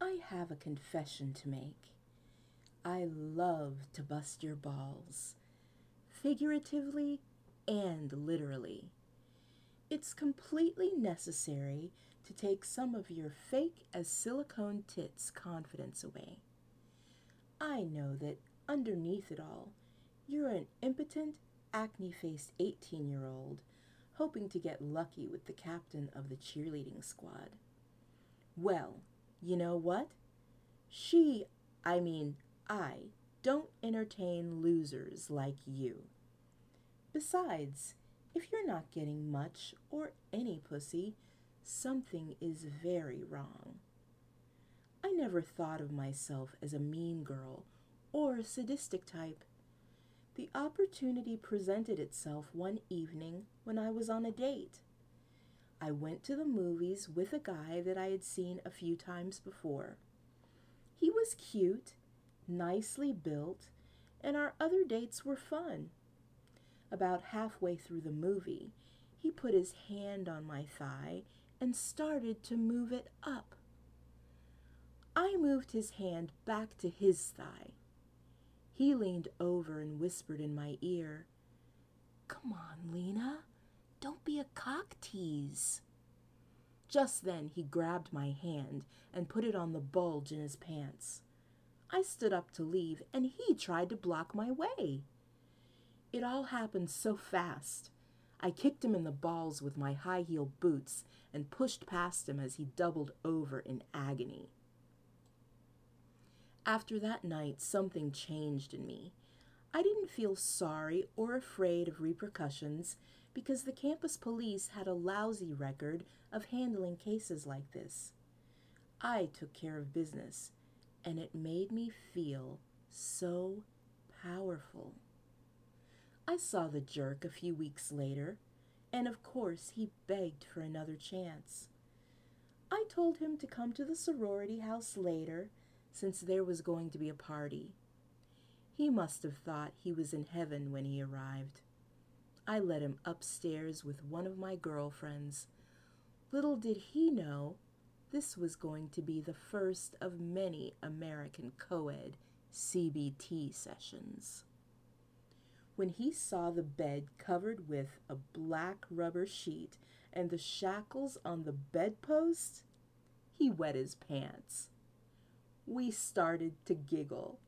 I have a confession to make. I love to bust your balls, figuratively and literally. It's completely necessary to take some of your fake as silicone tits confidence away. I know that underneath it all, you're an impotent, acne-faced 18-year-old hoping to get lucky with the captain of the cheerleading squad. Well, you know what? She, I mean, I, don't entertain losers like you. Besides, if you're not getting much or any pussy, something is very wrong. I never thought of myself as a mean girl or a sadistic type. The opportunity presented itself one evening when I was on a date. I went to the movies with a guy that I had seen a few times before. He was cute, nicely built, and our other dates were fun. About halfway through the movie, he put his hand on my thigh and started to move it up. I moved his hand back to his thigh. He leaned over and whispered in my ear, "Come on, Lena, don't be a cock tease." Just then he grabbed my hand and put it on the bulge in his pants. I stood up to leave and he tried to block my way. It all happened so fast. I kicked him in the balls with my high-heel boots and pushed past him as he doubled over in agony. After that night, something changed in me. I didn't feel sorry or afraid of repercussions because the campus police had a lousy record of handling cases like this. I took care of business, and it made me feel so powerful. I saw the jerk a few weeks later, and of course he begged for another chance. I told him to come to the sorority house later, since there was going to be a party. He must have thought he was in heaven when he arrived. I led him upstairs with one of my girlfriends. Little did he know this was going to be the first of many American co-ed CBT sessions. When he saw the bed covered with a black rubber sheet and the shackles on the bedpost, he wet his pants. We started to giggle.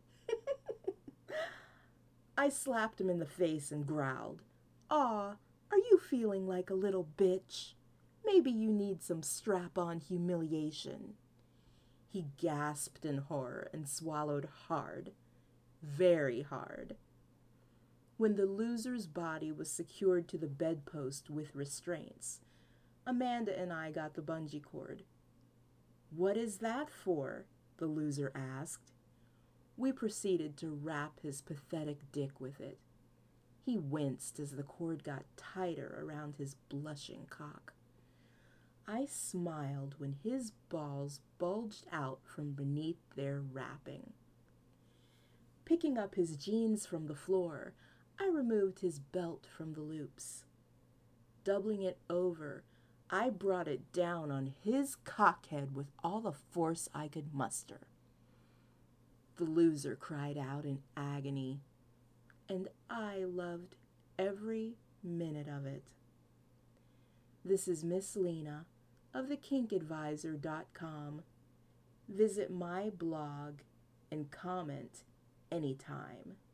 I slapped him in the face and growled, "Aw, are you feeling like a little bitch? Maybe you need some strap-on humiliation." He gasped in horror and swallowed hard, very hard. When the loser's body was secured to the bedpost with restraints, Amanda and I got the bungee cord. "What is that for?" the loser asked. We proceeded to wrap his pathetic dick with it. He winced as the cord got tighter around his blushing cock. I smiled when his balls bulged out from beneath their wrapping. Picking up his jeans from the floor, I removed his belt from the loops. Doubling it over, I brought it down on his cockhead with all the force I could muster. The loser cried out in agony, and I loved every minute of it. This is Miss Lena of thekinkadvisor.com. Visit my blog and comment anytime.